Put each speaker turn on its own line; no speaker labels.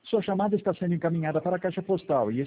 Sua chamada está sendo encaminhada para a caixa postal e